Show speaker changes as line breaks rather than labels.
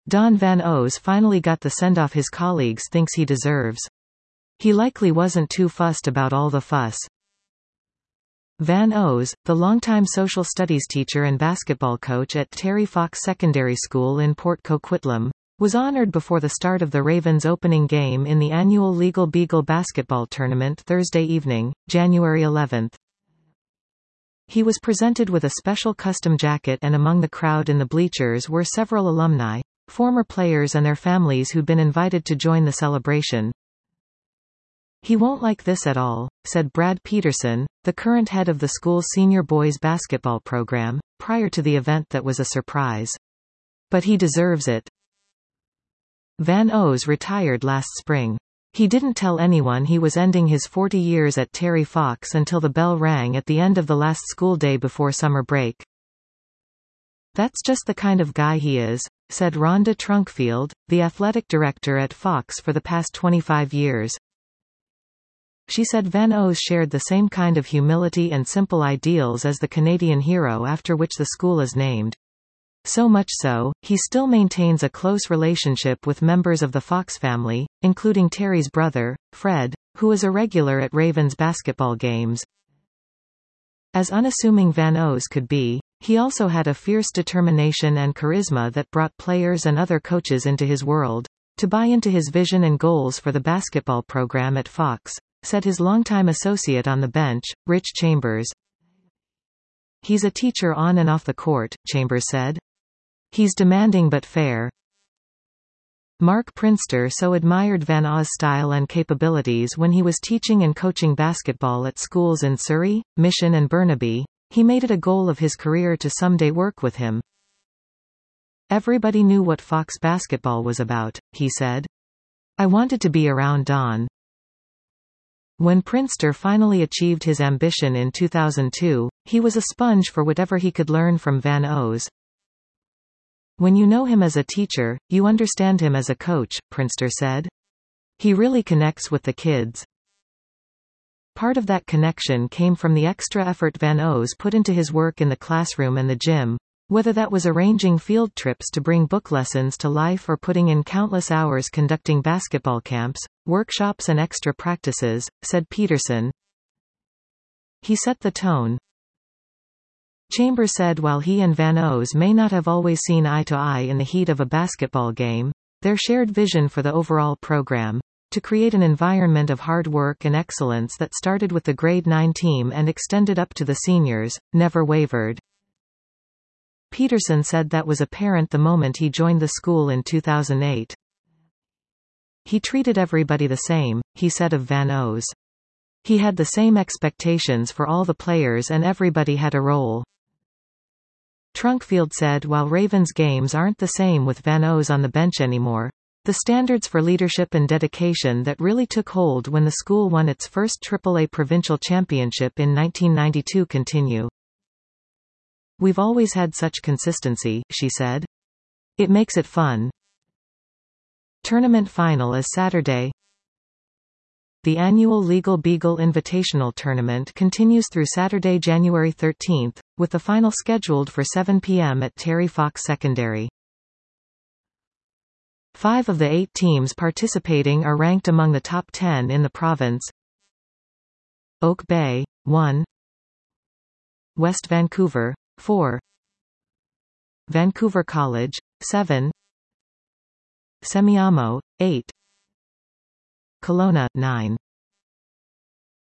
Don Van O's finally got the send-off his colleagues thinks he deserves. He likely wasn't too fussed about all the fuss. Van O's, the longtime social studies teacher and basketball coach at Terry Fox Secondary School in Port Coquitlam, was honored before the start of the Ravens' opening game in the annual Legal Beagle basketball tournament Thursday evening, January 11. He was presented with a special custom jacket, and among the crowd in the bleachers were several alumni, former players and their families who'd been invited to join the celebration. "He won't like this at all," said Brad Peterson, the current head of the school's senior boys basketball program, prior to the event that was a surprise. "But he deserves it." Van O's retired last spring. He didn't tell anyone he was ending his 40 years at Terry Fox until the bell rang at the end of the last school day before summer break. "That's just the kind of guy he is," said Rhonda Trunkfield, the athletic director at Fox for the past 25 years. She said Van O's shared the same kind of humility and simple ideals as the Canadian hero after which the school is named. So much so, he still maintains a close relationship with members of the Fox family, including Terry's brother, Fred, who is a regular at Ravens basketball games. As unassuming Van O's could be, he also had a fierce determination and charisma that brought players and other coaches into his world, to buy into his vision and goals for the basketball program at Fox, said his longtime associate on the bench, Rich Chambers. "He's a teacher on and off the court," Chambers said. "He's demanding but fair." Mark Prinster so admired Van O's style and capabilities when he was teaching and coaching basketball at schools in Surrey, Mission and Burnaby, he made it a goal of his career to someday work with him. "Everybody knew what Fox basketball was about," he said. "I wanted to be around Don." When Prinster finally achieved his ambition in 2002, he was a sponge for whatever he could learn from Van O's. "When you know him as a teacher, you understand him as a coach," Prinster said. "He really connects with the kids." Part of that connection came from the extra effort Van O's put into his work in the classroom and the gym, whether that was arranging field trips to bring book lessons to life or putting in countless hours conducting basketball camps, workshops and extra practices, said Peterson. "He set the tone." Chambers said while he and Van O's may not have always seen eye to eye in the heat of a basketball game, their shared vision for the overall program, to create an environment of hard work and excellence that started with the grade 9 team and extended up to the seniors, never wavered. Peterson said that was apparent the moment he joined the school in 2008. "He treated everybody the same," he said of Van O's. "He had the same expectations for all the players and everybody had a role." Trunkfield said while Ravens games aren't the same with Van O's on the bench anymore, the standards for leadership and dedication that really took hold when the school won its first AAA provincial championship in 1992 continue. "We've always had such consistency," she said. "It makes it fun." Tournament final is Saturday. The annual Legal Beagle Invitational Tournament continues through Saturday, January 13, with the final scheduled for 7 p.m. at Terry Fox Secondary. 5 of the 8 teams participating are ranked among the top 10 in the province. Oak Bay, 1. West Vancouver, 4. Vancouver College, 7. Semiahmoo, 8. Kelowna, 9.